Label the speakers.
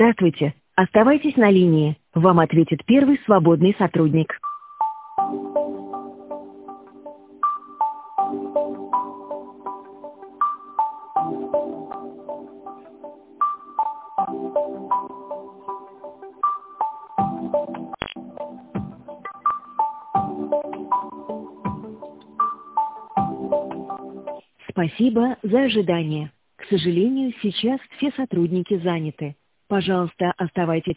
Speaker 1: Здравствуйте. Оставайтесь на линии. Вам ответит первый свободный сотрудник. Спасибо за ожидание. К сожалению, сейчас все сотрудники заняты. Пожалуйста, оставайтесь